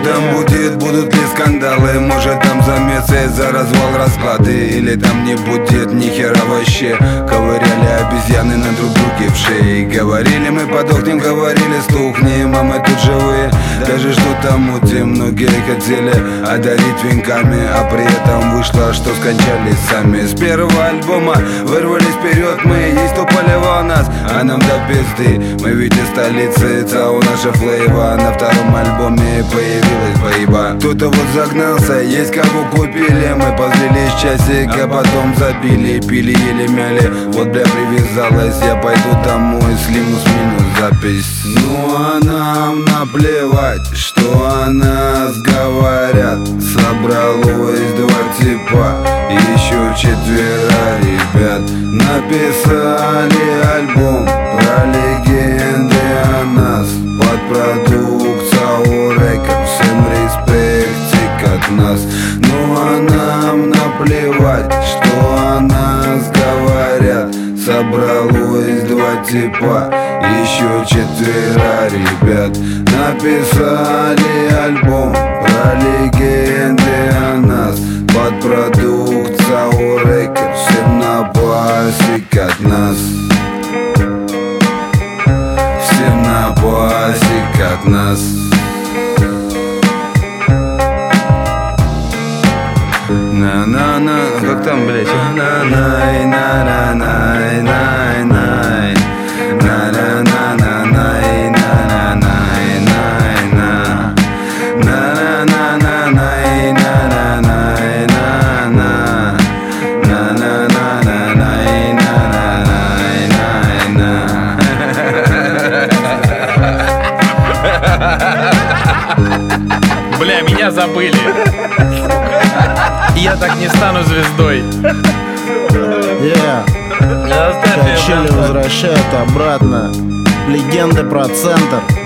там будет, будут ли скандалы? Может там замесы за развал, расклады? Или там не будет ни хера вообще? Ковыряли обезьяны на друг друге в шее. Говорили мы подохнем, говорили стухнем, а мы тут живые. Даже что-то мутим, многие хотели одарить венками, а при этом вышло, что скончались сами. С первого альбома вырвались вперед мы, есть кто поливал нас, а нам до пизды. Мы ведь из столицы, ЦАУ наша флейва. На втором альбоме появилась поеба. Кто-то вот загнался, есть кого купили. Мы позлились часик, а потом забили. Пили, ели, мяли, вот бля привязалась. Я пойду домой, слиму смену запись. Ну а нам наплевать, что о нас говорят. Собралось два типа, еще четверо ребят. Написали альбом про легенды о нас. Под продукт ЦАУ Рекорд, всем респектик от нас. Ну а нам наплевать, что о нас говорят. Собралось два типа, еще четверо ребят. Написали альбом про легенды о нас. Под продукт ЦАУ Рекорд, всем на басик от нас. Всем на басик от нас. На-на-на, как там, блядь? На-най, на-на-най, най-най. На-на-на-на-най, на-на-най, най-на. На-на-на-на-най, на-на-най, на-на. На-на-на-на-най, на-на-най, най-на. Бля, меня забыли. Я так не стану звездой. Качели возвращают обратно. Легенды про центр.